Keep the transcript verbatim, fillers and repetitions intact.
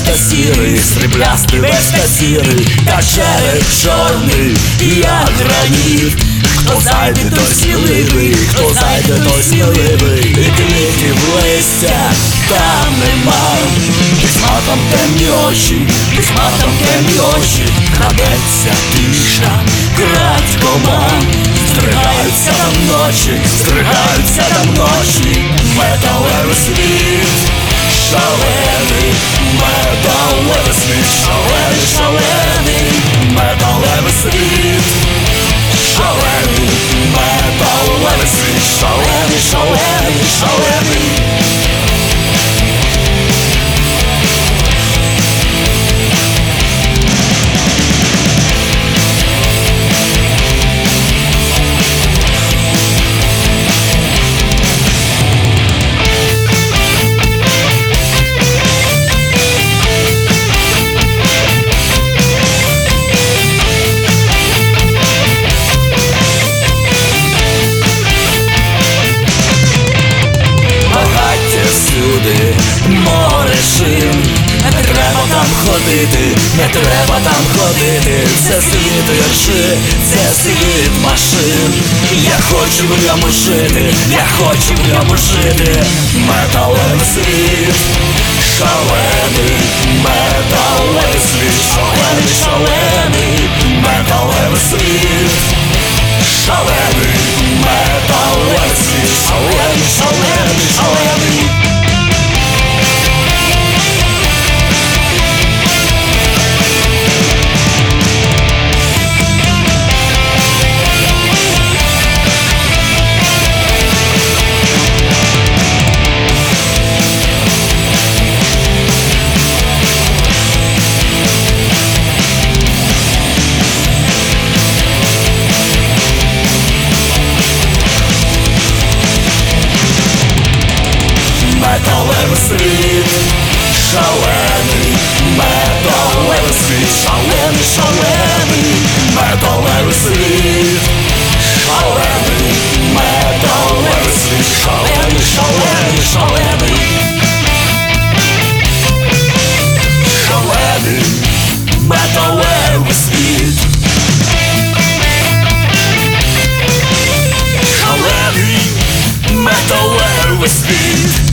та сірий, сріблястий весь та сірий, та череп чорний, як граніт. Хто зайде, той сміливий, хто зайде, той сміливий, і квітів листя там нема. Письма там темні очі, письма там темні очі, крадеться тиша, крадькома. Стригаються там ночі, стригаються там ночі, металевий світ шалений, металевий світ шалений, шалений, металевий світ шалений, металевий світ шалений, шалений, шалений. Море шин, не треба там ходити, не треба там ходити. Це світ вершин, це світ машин. Я хочу в ньому жити, я хочу в ньому жити. Металевий світ шалений, металевий світ шалений, шалений, металевий світ шалений, металевий світ шалений, шалений, шалений. Металевий світ шалений, металевий світ шалений, шалений, металевий світ шалений, металевий світ шалений, шалений, шалений, шалений, металевий світ шалений, металевий світ.